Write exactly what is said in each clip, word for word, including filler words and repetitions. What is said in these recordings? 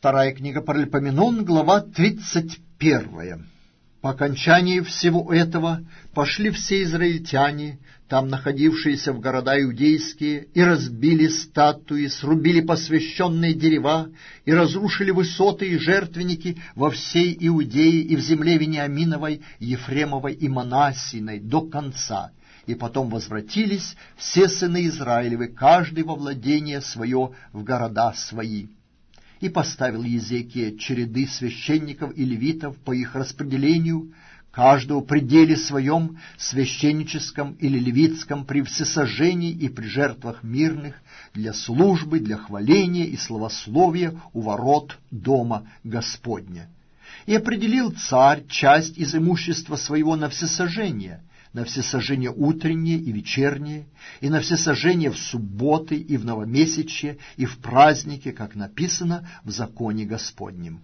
Вторая книга Паралипоменон, глава тридцать первая. По окончании всего этого пошли все израильтяне, там находившиеся в города иудейские, и разбили статуи, срубили посвященные дерева, и разрушили высоты и жертвенники во всей Иудее и в земле Вениаминовой, Ефремовой и Манассиной до конца. И потом возвратились все сыны Израилевы, каждый во владение свое в города свои. И поставил Иезекия череды священников и левитов по их распределению, каждого в пределе своем, священническом или левитском, при всесожжении и при жертвах мирных, для службы, для хваления и славословия у ворот дома Господня. И определил царь часть из имущества своего на всесожжение, на всесожжение утреннее и вечернее, и на всесожжение в субботы и в новомесячье, и в праздники, как написано в законе Господнем.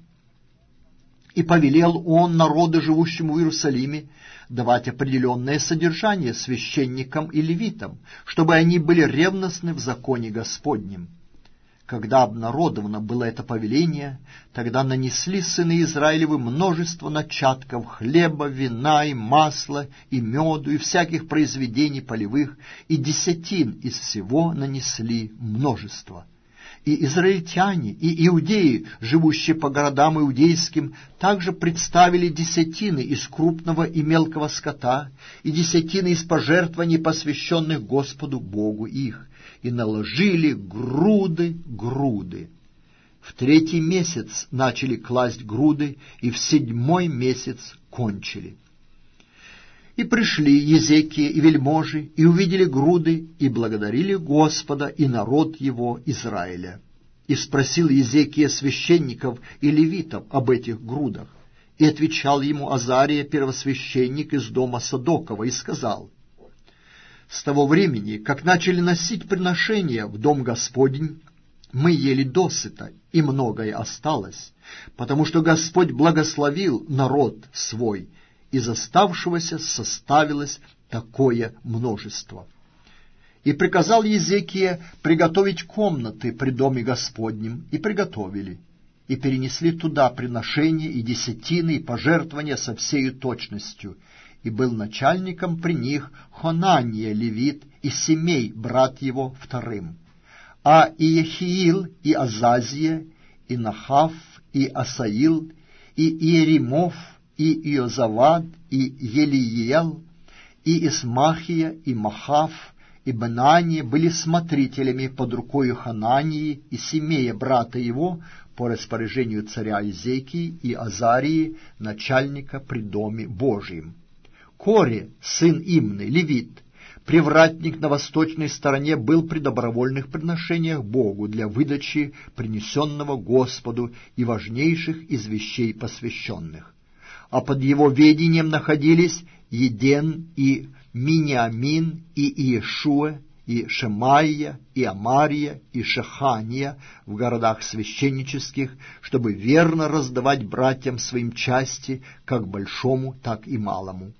И повелел он народу, живущему в Иерусалиме, давать определенное содержание священникам и левитам, чтобы они были ревностны в законе Господнем. Когда обнародовано было это повеление, тогда нанесли сыны Израилевы множество начатков хлеба, вина и масла, и меду, и всяких произведений полевых, и десятин из всего нанесли множество. И израильтяне, и иудеи, живущие по городам иудейским, также представили десятины из крупного и мелкого скота, и десятины из пожертвований, посвященных Господу Богу их, и наложили груды, груды. В третий месяц начали класть груды, и в седьмой месяц кончили. И пришли Иезекия и вельможи, и увидели груды, и благодарили Господа и народ его Израиля. И спросил Иезекия священников и левитов об этих грудах. И отвечал ему Азария, первосвященник из дома Садокова, и сказал: «С того времени, как начали носить приношения в дом Господень, мы ели досыта, и многое осталось, потому что Господь благословил народ свой, из оставшегося составилось такое множество». И приказал Иезекия приготовить комнаты при доме Господнем, и приготовили, и перенесли туда приношения и десятины, и пожертвования со всею точностью. И был начальником при них Хонания левит, и Семей, брат его, вторым. А Иехиил, и Азазия, и Нахав, и Асаил, и Иеремов, и Иозавад, и Елиел, и Исмахия, и Махав, и Бенания были смотрителями под рукою Ханании и Семея, брата его, по распоряжению царя Иезекии и Азарии, начальника при доме Божьем. Коре, сын Имны, левит, привратник на восточной стороне, был при добровольных приношениях Богу для выдачи принесенного Господу и важнейших из вещей посвященных. А под его ведением находились Еден и Миниамин, и Иешуа, и Шемайя, и Амария, и Шехания в городах священнических, чтобы верно раздавать братьям своим части, как большому, так и малому.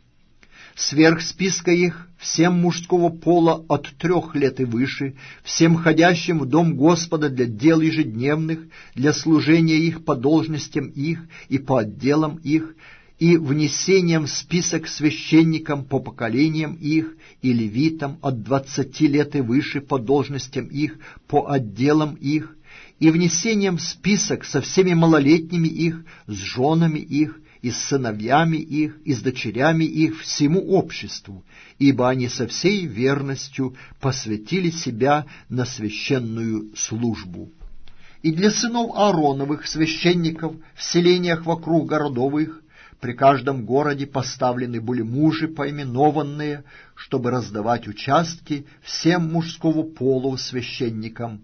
Сверх списка их всем мужского пола от трех лет и выше, всем ходящим в дом Господа для дел ежедневных, для служения их по должностям их и по отделам их, и внесением в список священникам по поколениям их и левитам от двадцати лет и выше по должностям их, по отделам их, и внесением в список со всеми малолетними их, с женами их, и с сыновьями их, и с дочерями их всему обществу, ибо они со всей верностью посвятили себя на священную службу. И для сынов Аароновых, священников, в селениях вокруг городов их, при каждом городе поставлены были мужи поименованные, чтобы раздавать участки всем мужского пола у священникам,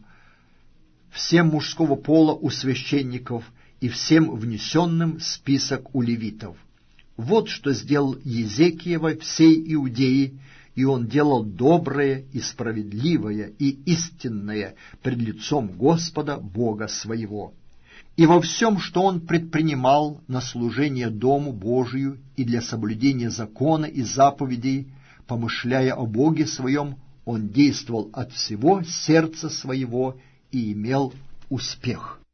всем мужского пола у священников, и всем внесенным в список у левитов. Вот что сделал Иезекия во всей Иудее, и он делал доброе и справедливое и истинное пред лицом Господа Бога своего. И во всем, что он предпринимал на служение Дому Божию и для соблюдения закона и заповедей, помышляя о Боге своем, он действовал от всего сердца своего и имел успех.